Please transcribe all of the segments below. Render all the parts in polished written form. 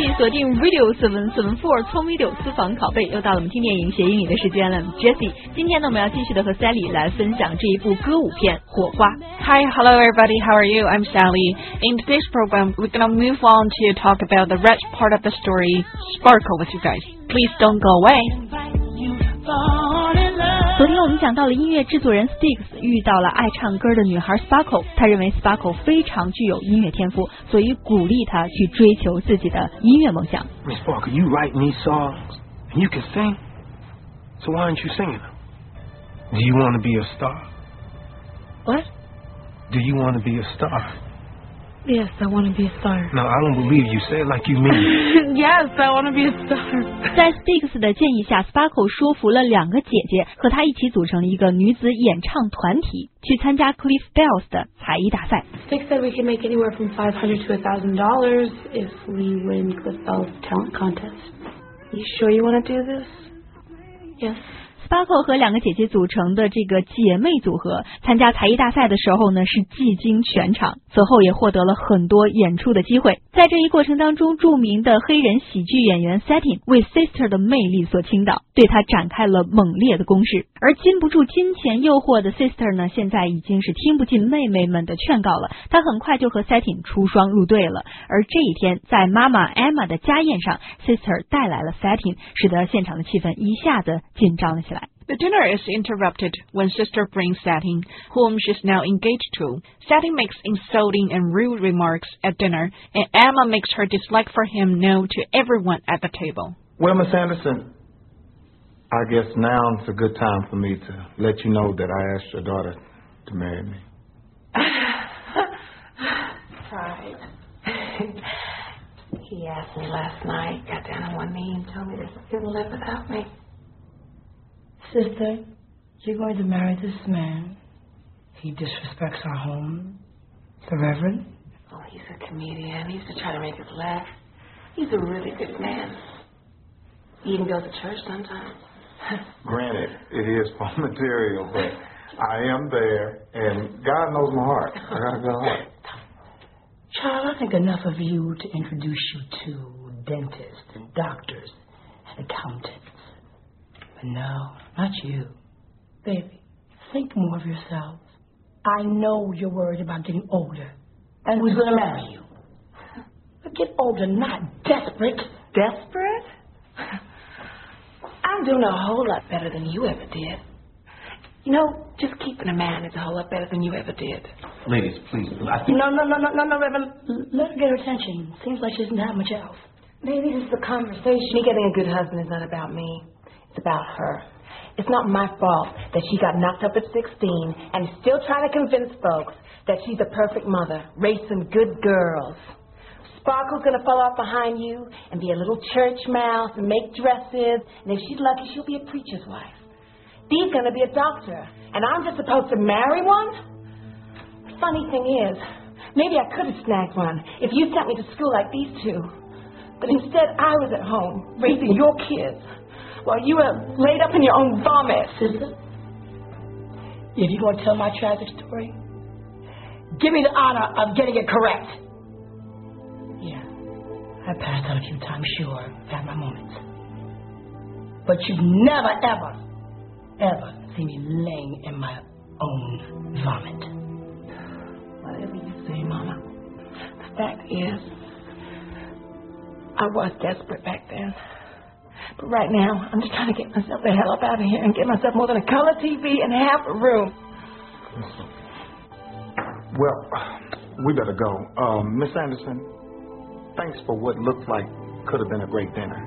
续锁定 Radio 774聪明柳私房拷贝，又到了我们听电影学英语的时间了。Jessie， 今天呢我们要继续的和 Sally 来分享这一部歌舞片《火花》。 Hi, hello everybody. How are you? I'm Sally. In today's program, we're gonna move on to talk about the red part of the story, Sparkle, with you guys. Please don't go away. 昨天我们讲到了音乐制作人 Styx 遇到了爱唱歌的女孩 Sparkle， 他认为 Sparkle 非常具有音乐天赋，所以鼓励她去追求自己的音乐梦想。 Miss Sparkle, you write me songs and you can sing, so why aren't you singing them? Do you want to be a star? What? Do you want to be a star? Yes, I want to be a star. No, I don't believe you. Say it like you mean it. Yes, I want to be a star. 在 Styx 的建议下 Sparkle 说服了2个姐姐，和她一起组成了一个女子演唱团体，去参加 Cliff Bells 的才艺大赛。 Styx said we can make anywhere from $500 to $1,000 if we win Cliff Bells talent contest. You sure you want to do this? Yes.Sparkle 和2个姐姐组成的这个姐妹组合参加才艺大赛的时候呢，是技惊全场，此后也获得了很多演出的机会。在这一过程当中，著名的黑人喜剧演员 Satin 为 Sister 的魅力所倾倒，对她展开了猛烈的攻势。而禁不住金钱诱惑的 Sister 呢，现在已经是听不进妹妹们的劝告了，她很快就和 Satin 出双入对了。而这一天，在妈妈 Emma 的家宴上 ，Sister 带来了 Satin， 使得现场的气氛一下子紧张了起来。 The dinner is interrupted when Sister brings Satin, whom she's now engaged to. Satin makes insulting and rude remarks at dinner, and Emma makes her dislike for him known to everyone at the table. Well, Miss Anderson, I guess now's a good time for me to let you know that I asked your daughter to marry me. Right. He asked me last night, got down on one knee and told me that he couldn't live without me. Sister, you're going to marry this man. He disrespects our home. The Reverend? Oh, he's a comedian. He used to try to make us laugh. He's a really good man. He even goes to church sometimes. Granted, it is for material, but I am there, and God knows my heart. I got a good heart. Charles, I think enough of you to introduce you to dentists and doctors and accountants. But no, not you. Baby, think more of yourself. I know you're worried about getting older. And who's going to marry you? But get older, not desperate. Desperate? I'm doing a whole lot better than you ever did. You know, just keeping a man is a whole lot better than you ever did. Ladies, please. No, Reverend. Let her get her attention. Seems like she doesn't have much else. Maybe this is a conversation. Me getting a good husband is not about me. It's about her. It's not my fault that she got knocked up at 16 and is still trying to convince folks that she's a perfect mother, raising good girls. Sparkle's going to fall off behind you and be a little church mouse and make dresses, and if she's lucky, she'll be a preacher's wife. Dee's going to be a doctor, and I'm just supposed to marry one? The funny thing is, maybe I could have snagged one if you sent me to school like these two. But instead, I was at home raising your kids while you were laid up in your own vomit. Sister, if you're going to tell my tragic story, give me the honor of getting it correct. Yeah, I passed out a few times, sure. I've had my moments. But you've never, ever seen me laying in my own vomit. Whatever you say, Mama. The fact is, I was desperate back then. But right now, I'm just trying to get myself the hell up out of here and get myself more than a color TV and half a room. Well, we better go. Miss Anderson, thanks for what looked like could have been a great dinner.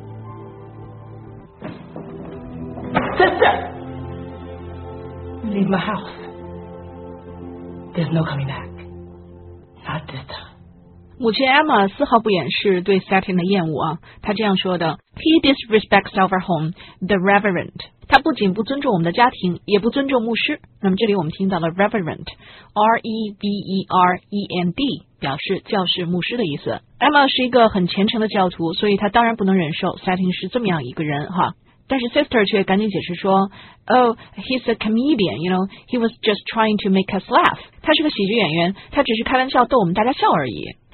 Sister! Leave my house. There's no coming back. Not this time. 母亲 Emma 丝毫不掩饰对 Satin 的厌恶啊，她这样说的 He disrespects our home, the Reverend. 他不仅不尊重我们的家庭，也不尊重牧师。那么这里我们听到了 Reverend, R-E-V-E-R-E-N-D 表示教士、牧师的意思。Emma 是一个很虔诚的教徒，所以她当然不能忍受 Satin 是这么样一个人哈。但是 Sister 却赶紧解释说 Oh, he's a comedian, you know, he was just trying to make us laugh. 他是个喜剧演员，他只是开玩笑逗我们大家笑而已。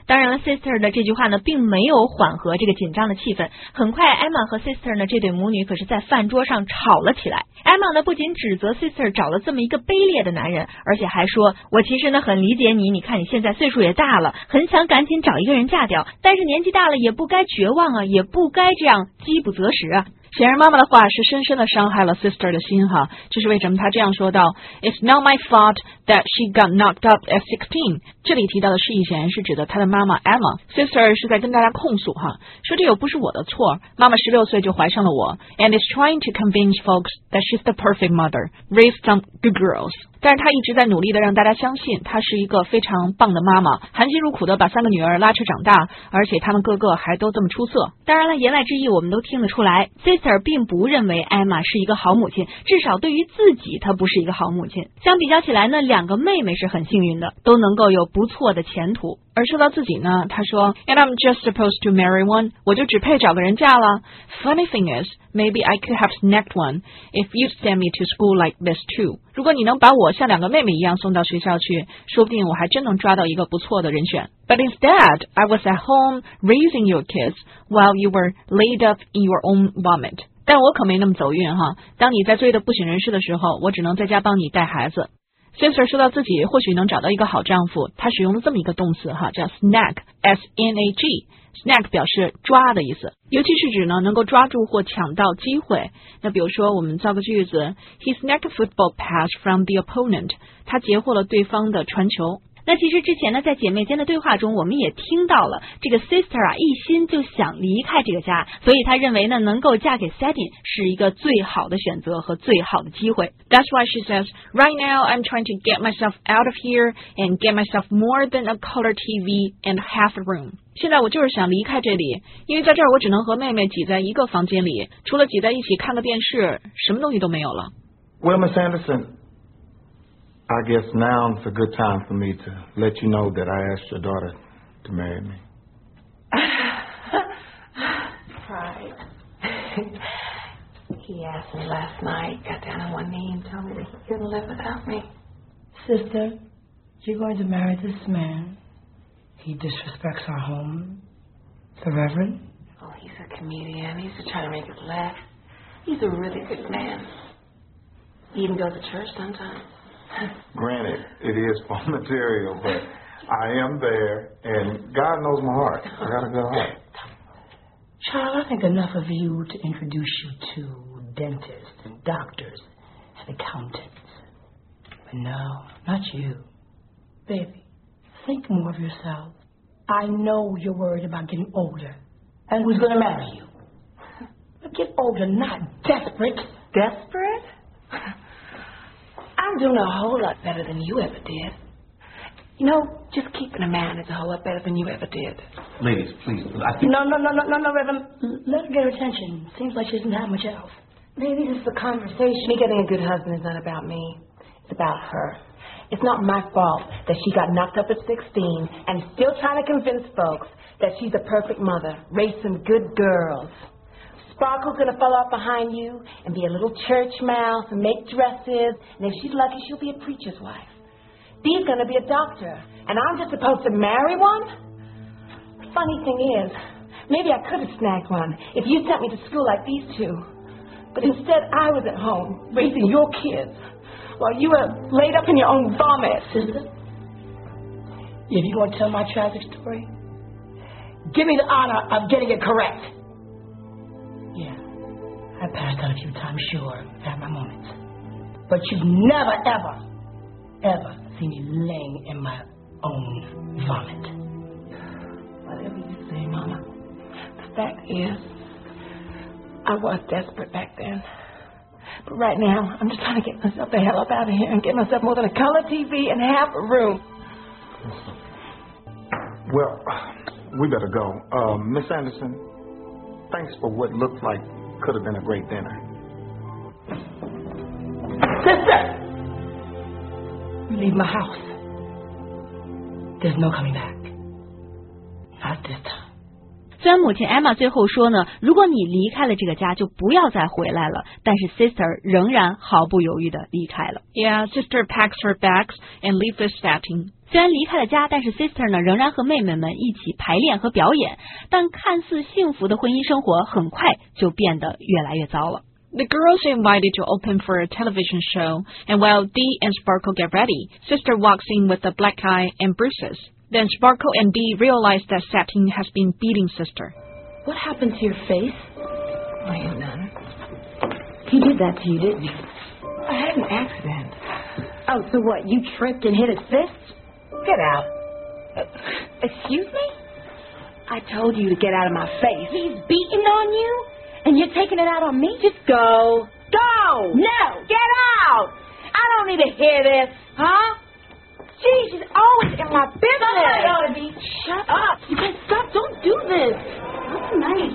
当然了 ，sister 的这句话呢，并没有缓和这个紧张的气氛。很快 ，Emma 和 sister 呢这对母女可是在饭桌上吵了起来。Emma 呢不仅指责 sister 找了这么一个卑劣的男人，而且还说：“我其实呢很理解你，你看你现在岁数也大了，很想赶紧找一个人嫁掉，但是年纪大了也不该绝望啊，也不该这样饥不择食啊。” 显然妈妈的话是深深的伤害了 sister 的心哈，这是为什么她这样说道 It's not my fault that she got knocked up at 16。 这里提到的是以显然是指的她的妈妈 Emma。 Sister 是在跟大家控诉哈，说这又不是我的错，妈妈16岁就怀上了我 and is trying to convince folks that she's the perfect mother, raise some good girls。 但是她一直在努力的让大家相信她是一个非常棒的妈妈，含辛茹苦的把3个女儿拉扯长大，而且她们个个还都这么出色。 当然了，言外之意我们都听得出来， sister 并不认为 Emma 是一个好母亲，至少对于自己她不是一个好母亲。相比较起来呢，2个妹妹是很幸运的，都能够有不错的前途。 而说到自己呢，她说 And I'm just supposed to marry one， 我就只配找个人嫁了。 Funny thing is, maybe I could have snagged one if you'd send me to school like this too。 如果你能把我像2个妹妹一样送到学校去，说不定我还真能抓到一个不错的人选。 But instead, I was at home raising your kids while you were laid up in your own vomit。 但我可没那么走运哈，当你在醉得不省人事的时候，我只能在家帮你带孩子。Sister 说到自己或许能找到一个好丈夫，她使用了这么一个动词哈，叫 snag， S-N-A-G。Snag 表示抓的意思，尤其是指呢能够抓住或抢到机会。那比如说我们造个句子 He snagged a football pass from the opponent， 他截获了对方的传球。 那其实之前呢，在姐妹间的对话中，我们也听到了这个 sister 啊，一心就想离开这个家，所以她认为呢，能够嫁给 Sadin 是一个最好的选择和最好的机会。 That's why she says, right now I'm trying to get myself out of here and get myself more than a color TV and half a room。 现在我就是想离开这里，因为在这儿我只能和妹妹挤在一个房间里，除了挤在一起看个电视，什么东西都没有了。 Well, Miss Anderson,I guess now's a good time for me to let you know that I asked your daughter to marry me. Pride. He asked me last night, got down on one knee and told me that he couldn't live without me. Sister, you're going to marry this man. He disrespects our home. The Reverend? Oh, he's a comedian. He's just trying to make it laugh. He's a really good man. He even goes to church sometimes. Granted, it is for material, but I am there, and God knows my heart. I got a good heart. Charles, I think enough of you to introduce you to dentists and doctors and accountants. But no, not you. Baby, think more of yourself. I know you're worried about getting older and who's going to marry you. But get older, not desperate. Desperate? I'm doing a whole lot better than you ever did. You know, just keeping a man is a whole lot better than you ever did. Ladies, please. I think... No, Reverend. Let her get her attention. Seems like she doesn't have much else. Maybe this is a conversation. Me getting a good husband is not about me. It's about her. It's not my fault that she got knocked up at 16 and is still trying to convince folks that she's a perfect mother, raise some good girls. Sparkle's going to fall off behind you and be a little church mouse and make dresses, and if she's lucky, she'll be a preacher's wife. Dee's going to be a doctor, and I'm just supposed to marry one? Funny thing is, maybe I could have snagged one if you sent me to school like these two. But instead, I was at home raising your kids while you were laid up in your own vomit. Sister, if you're going to tell my tragic story, give me the honor of getting it correct. Yeah, I passed out a few times, sure, at my moments. But you've never, ever seen me laying in my own vomit. Whatever you say, Mama. The fact is, I was desperate back then. But right now, I'm just trying to get myself the hell up out of here and get myself more than a color TV and half a room. Well, we better go. Miss Anderson, thanks for what looked like could have been a great dinner. Sister! You leave my house. There's no coming back. Not this time. 虽然母亲 Emma 最后说呢，如果你离开了这个家，就不要再回来了，但是 Sister 仍然毫不犹豫地离开了。 Yeah, Sister packs her bags and leaves the setting. 虽然离开了家，但是 Sister 呢仍然和妹妹们一起排练和表演，但看似幸福的婚姻生活很快就变得越来越糟了。 The girls are invited to open for a television show, and while Dee and Sparkle get ready, Sister walks in with a black eye and bruises. Then Sparkle and Dee realize that Satin has been beating Sister. What happened to your face? I ain't none. He did that to you, didn't he? I had an accident. Oh, so what? You tripped and hit his fist? Get out. Excuse me? I told you to get out of my face. He's beating on you? And you're taking it out on me? Just go. Go! No! Get out! I don't need to hear this. Huh? Gee, she's always in my business. Somebody ought to be. Shut up. You can't stop. Don't do this. That's nice.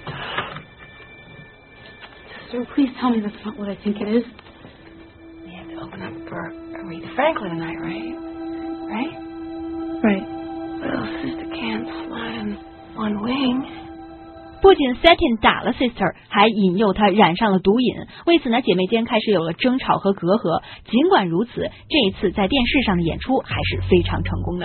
Sister, please tell me that's not what I think it is. We have to open up for Aretha Franklin tonight, right? Right? Right. Well, Sister can't slide in one wing. 不仅 Satin 打了 Sister， 还引诱她染上了毒瘾。为此呢，姐妹间开始有了争吵和隔阂。尽管如此，这一次在电视上的演出还是非常成功的。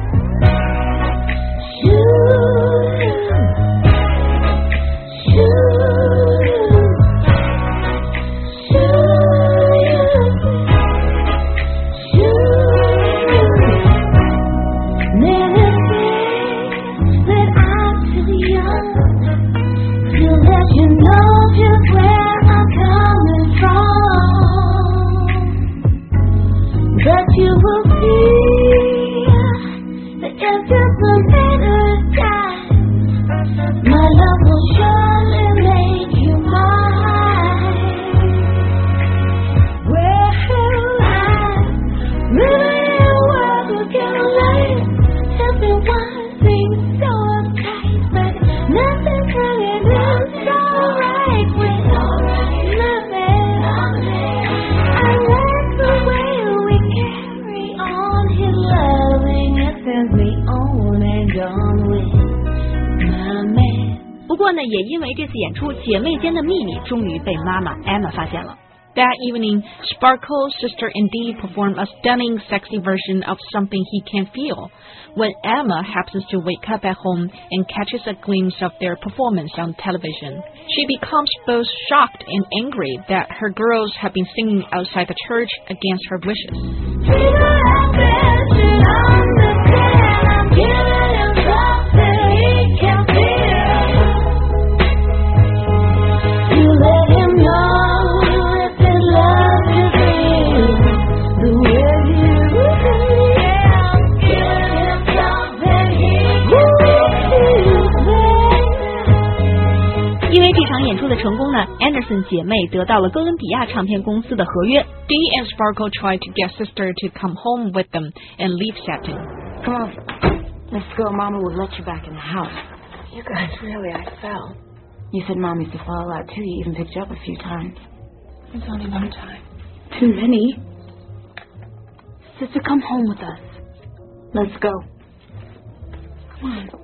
不过呢，也因为这次演出，姐妹间的秘密终于被妈妈 Emma 发现了。 That evening, Sparkle, Sister, and Dee perform a stunning, sexy version of Something He Can Feel. When Emma happens to wake up at home and catches a glimpse of their performance on television, she becomes both shocked and angry that her girls have been singing outside the church against her wishes. Anderson 姐妹得到了哥伦比亚唱片公司的合约。 Dee and Sparkle tried to get Sister to come home with them and leave Satin. Come on, let's go. Mama will let you back in the house. You guys, really, I fell. You said Mom used to fall a lot too. You even picked you up a few times. It's only one time. Too many. Sister, come home with us. Let's go. Come on.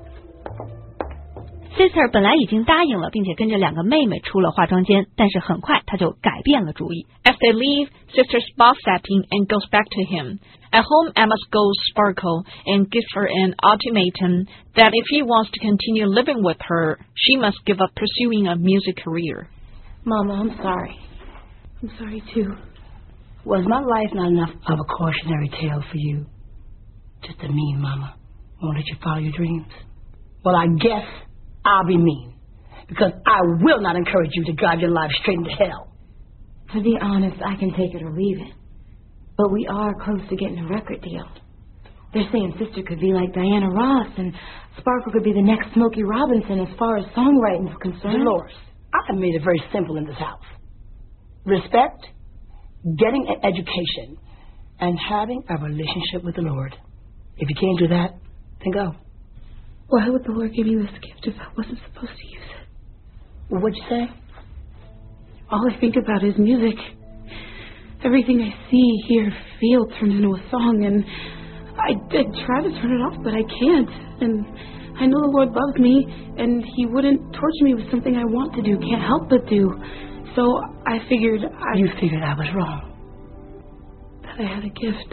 Sister 本来已经答应了，并且跟着两个妹妹出了化妆间，但是很快她就改变了主意。 As they leave, Sister spots Satin and goes back to him. At home, Emma scolds Sparkle and gives her an ultimatum that if he wants to continue living with her, she must give up pursuing a music career. Mama, I'm sorry. I'm sorry too. Was my life not enough of a cautionary tale for you? Just a mean mama won't let you follow your dreams. Well, I guess I'll be mean, because I will not encourage you to drive your life straight into hell. To be honest, I can take it or leave it. But we are close to getting a record deal. They're saying Sister could be like Diana Ross, and Sparkle could be the next Smokey Robinson as far as songwriting is concerned. Dolores, I have made it very simple in this house. Respect, getting an education, and having a relationship with the Lord. If you can't do that, then go. Why would the Lord give me this gift if I wasn't supposed to use it? What'd you say? All I think about is music. Everything I see, hear, feel turns into a song, and I try to turn it off, but I can't. And I know the Lord loves me, and He wouldn't torture me with something I want to do, can't help but do. So I figured You figured I was wrong. that I had a gift.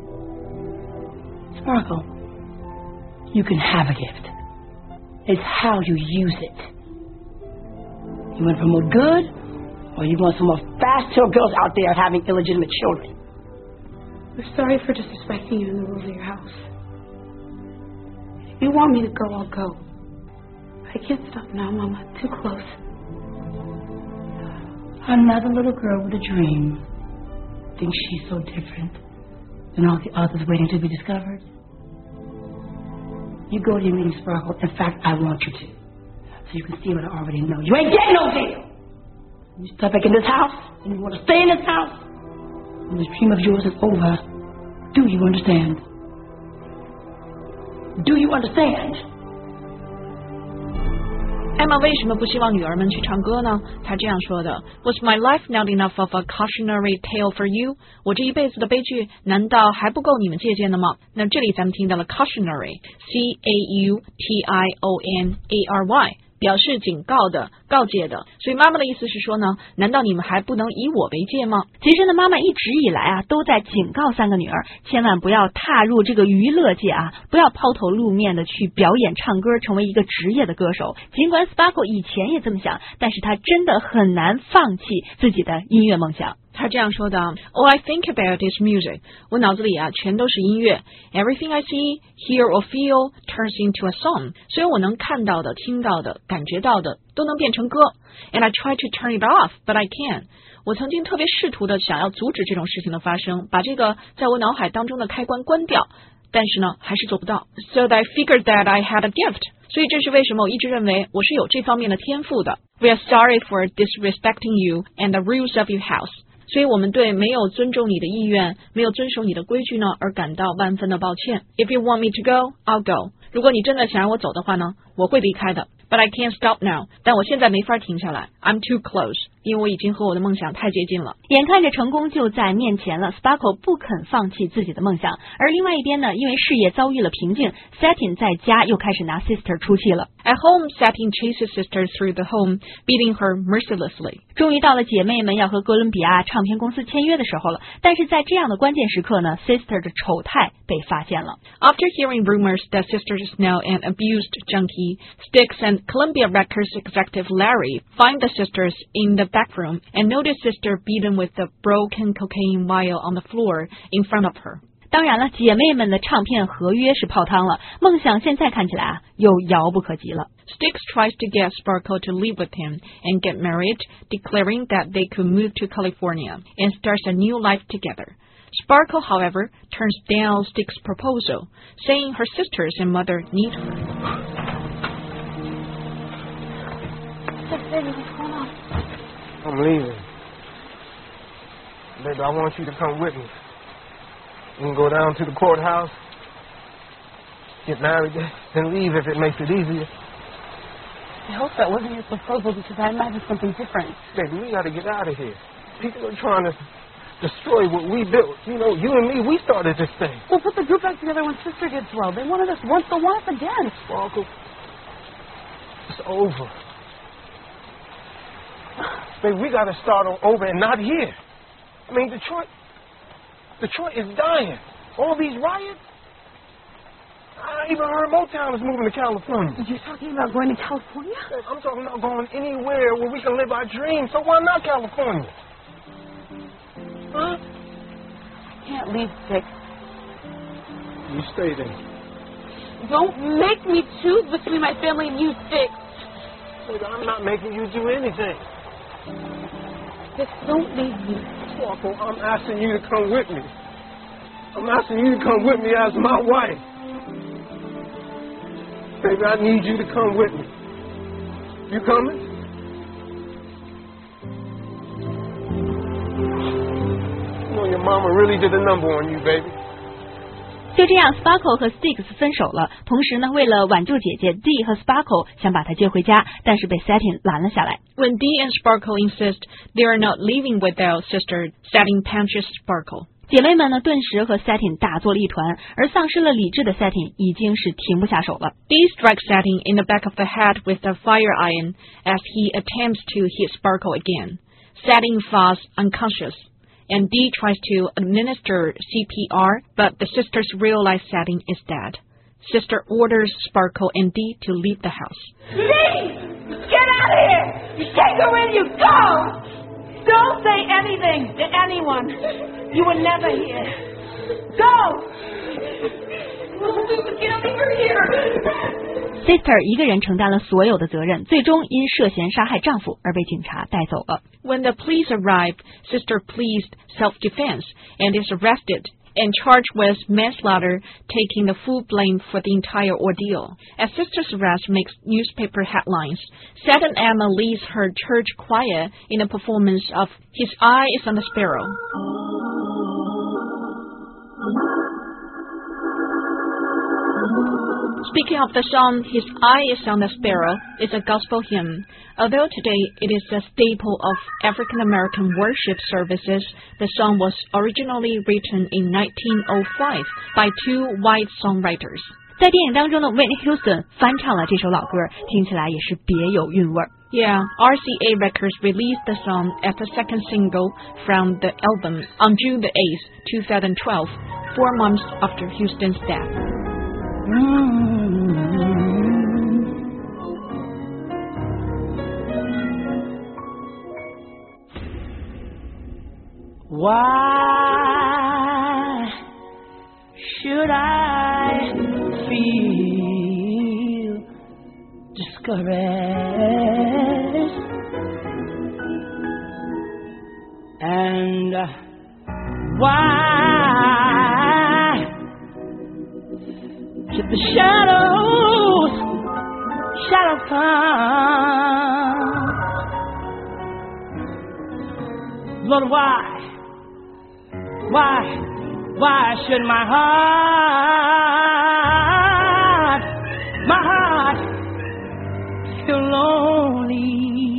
Sparkle, you can have a gift. It's how you use it. You want to promote good, or you want some more fast-tailed girls out there having illegitimate children? I'm sorry for disrespecting you in the rules of your house. If you want me to go, I'll go. I can't stop now, Mama. Too close. Another little girl with a dream thinks she's so different than all the others waiting to be discovered. You go to your meeting, Sparkle. In fact, I want you to. So you can see what I already know. You ain't getting no deal. You step back in this house, and you want to stay in this house, and this dream of yours is over. Do you understand? Do you understand? Emma 为什么不希望女儿们去唱歌呢？她这样说的 ：Was my life not enough of a cautionary tale for you？ 我这一辈子的悲剧难道还不够你们借鉴的吗？那这里咱们听到了 cautionary，C-A-U-T-I-O-N-A-R-Y。表示警告的、告诫的，所以妈妈的意思是说呢，难道你们还不能以我为戒吗？ 其实呢，妈妈一直以来啊，都在警告三个女儿，千万不要踏入这个娱乐界啊，不要抛头露面的去表演唱歌，成为一个职业的歌手。尽管 Sparkle 以前也这么想，但是她真的很难放弃自己的音乐梦想。 他这样说的 All I think about is music. 我脑子里啊全都是音乐 Everything I see, hear or feel turns into a song. 所有我能看到的、听到的、感觉到的都能变成歌 And I try to turn it off, but I can't. 我曾经特别试图的想要阻止这种事情的发生，把这个在我脑海当中的开关关掉，但是呢还是做不到 So I figured that I had a gift. 所以这是为什么我一直认为我是有这方面的天赋的 We are sorry for disrespecting you and the rules of your house.所以我们对没有尊重你的意愿、没有遵守你的规矩呢，而感到万分的抱歉。If you want me to go, I'll go. 如果你真的想让我走的话呢，我会离开的。But I can't stop now. 但我现在没法停下来。I'm too close. 因为我已经和我的梦想太接近了。 眼看着成功就在面前了 ，Sparkle 不肯放弃自己的梦想。而另外一边呢，因为事业遭遇了瓶颈 ，Satin 在家又开始拿 Sister 出气了。 At home, Satin chases Sister through the home, beating her mercilessly. 终于到了姐妹们要和哥伦比亚唱片公司签约的时候了，但是在这样的关键时刻呢 ，Sister 的丑态被发现了。 After hearing rumors that Sister is now an abused junkie, Styx and Columbia Records executive Larry find the sisters in the back room and notice Sister beaten with the broken cocaine vial on the floor in front of her. 当然了，姐妹们的唱片合约是泡汤了，梦想现在看起来啊，又遥不可及了。 Styx tries to get Sparkle to live with him and get married, declaring that they could move to California and start a new life together. Sparkle, however, turns down Styx's proposal, saying her sisters and mother need her. Baby, what's going on? I'm leaving. Baby, I want you to come with me. We can go down to the courthouse, get married, then leave if it makes it easier. I hope that wasn't your proposal because I imagined something different. Baby, we got to get out of here. People are trying to destroy what we built. You know, you and me, we started this thing. We'll put the group back together when Sister gets well. They wanted us once, they'll want us again. Sparkle, it's over. Baby, we got to start over and not here. I mean, Detroit is dying. All these riots. I even heard Motown is moving to California. You're talking about going to California? I'm talking about going anywhere where we can live our dreams. So why not California? Huh? I can't leave, Styx. You stay there. Don't make me choose between my family and you, Styx. Baby, I'm not making you do anything. Styx, don't leave me. Sparkle, I'm asking you to come with me. I'm asking you to come with me as my wife. Baby, I need you to come with me. You coming? You know your mama really did a number on you, baby. 就这样 ，Sparkle 和 Styx 分手了。同时呢，为了挽救姐姐 Dee 和 Sparkle 想把她接回家，但是被 Satin 拦了下来。 When Dee and Sparkle insist they are not leaving without Sister, Satin punches Sparkle. 姐妹们呢，顿时和 Satin 打作了一团，而丧失了理智的 Satin 已经是停不下手了。 Dee strikes Satin in the back of the head with the fire iron as he attempts to hit Sparkle again. Satin falls unconscious, and Dee tries to administer CPR, but the sisters realize Satin is dead. Sister orders Sparkle and Dee to leave the house. Dee! Get out of here! Take her with you! Go! Don't say anything to anyone. You were never here. Go! Get me from here! Sister 一个人承担了所有的责任，最终因涉嫌杀害丈夫而被警察带走了。 When the police arrived, Sister pleads self-defense and is arrested and charged with manslaughter, taking the full blame for the entire ordeal. As Sister's arrest makes newspaper headlines, Satin Emma leads her church choir in a performance of His Eye is on the Sparrow. Speaking of the song, His Eye is on the Sparrow is a gospel hymn. Although today it is a staple of African American worship services, the song was originally written in 1905 by two white songwriters. 在电影当中呢 Whitney Houston 翻唱了这首老歌，听起来也是别有韵味。 Yeah, RCA Records released the song as the second single from the album on June the 8th, 2012, 4 months after Houston's death. Why should I feel discouraged? And why should the shadows come? Lord, why should my heart feel lonely?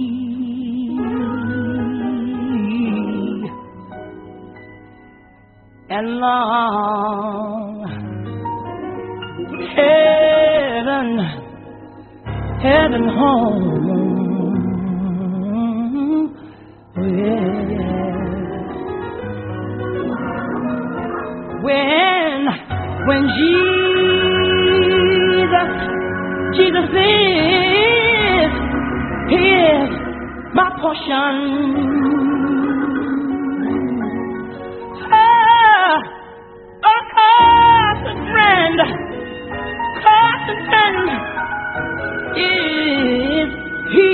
And long heaven home, yeah. When Jesus is my portion. A constant friend is He.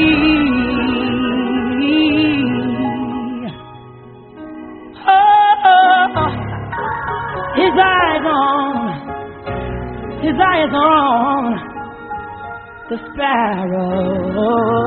His eyes on the sparrow.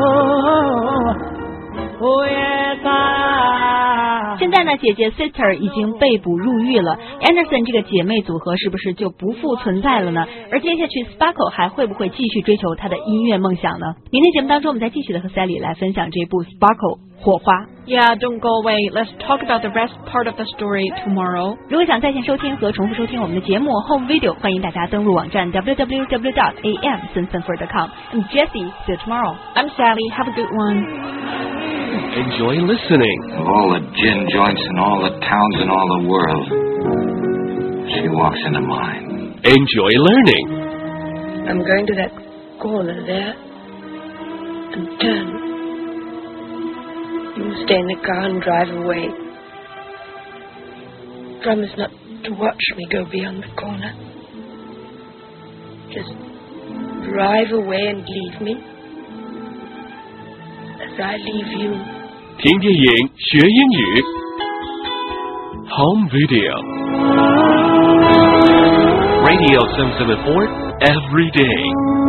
Oh yes, 现在呢，姐姐 Sister 已经被捕入狱了 ，Anderson 这个姐妹组合是不是就不复存在了呢？而接下去 Sparkle 还会不会继续追求她的音乐梦想呢？明天节目当中，我们再继续的和 Sally 来分享这部 Sparkle 火花。 Yeah, don't go away. Let's talk about the rest part of the story tomorrow. 如果想在线收听和重复收听我们的节目 Home Video， 欢迎大家登录网站 www.amsunsenford.com. I'm Jessie. See you tomorrow. I'm Sally. Have a good one. Enjoy listening. Of all the gin joints in all the towns in all the world, she walks into mine. Enjoy learning. I'm going to that corner there and turn. You stay in the car and drive away. Promise not to watch me go beyond the corner. Just drive away and leave me as I leave you. 听电影学英语 Home Video Radio 774 every day.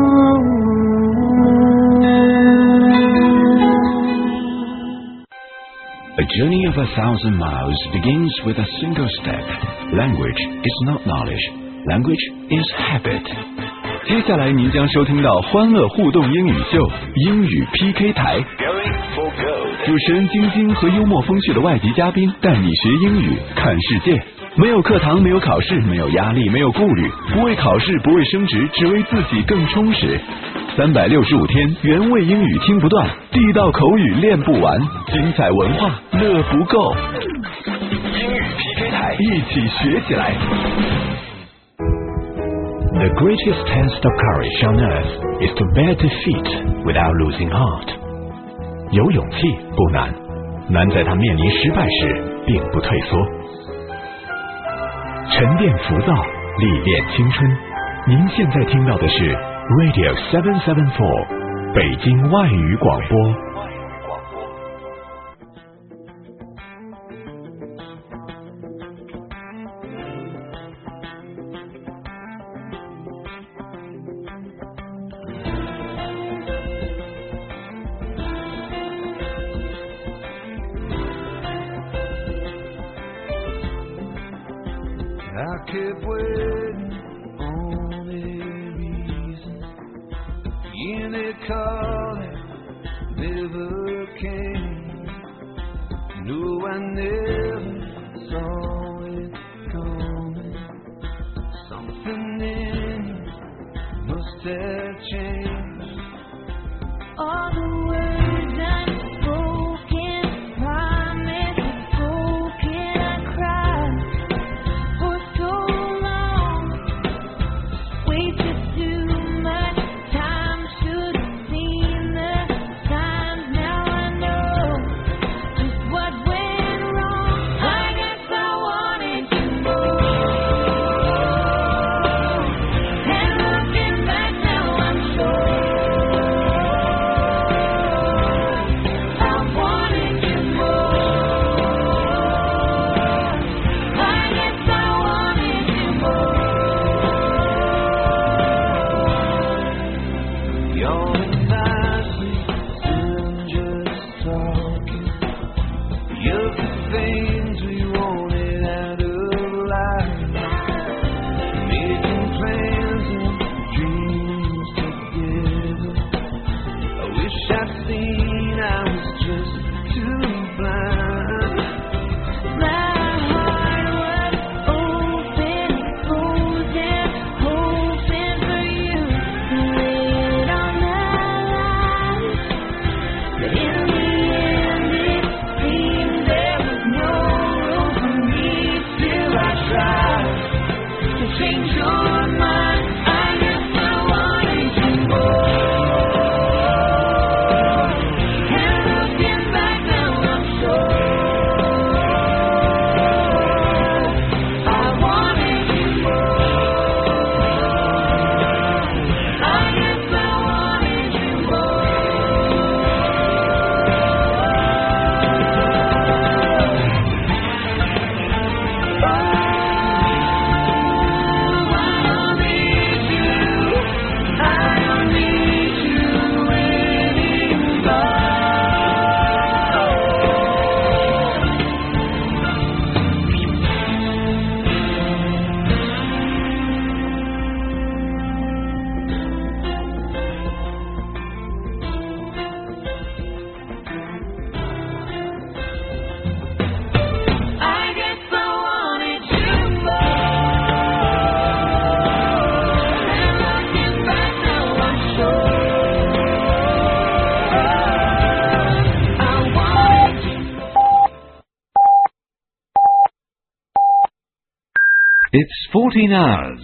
A journey of 1,000 miles begins with a single step. Language is not knowledge. Language is habit. 接下来您将收听到欢乐互动英语秀英语 PK 台，主持人晶晶和幽默风趣的外籍嘉宾带你学英语看世界。没有课堂，没有考试，没有压力，没有顾虑，不为考试，不为升职，只为自己更充实。365天原味英语听不断，地道口语练不完，精彩文化乐不够。英语 PK 台，一起学起来。 The greatest test of courage on earth is to bear defeat without losing heart. 有勇气不难，难在他面临失败时并不退缩。沉淀浮躁，历练青春。您现在听到的是 Radio 774北京外语广播。 I kept waiting on a reason. In a call that never came. No, I never saw it coming. Something in you must have changed. All the words unspoken, promises broken, I cried. It's 14 hours.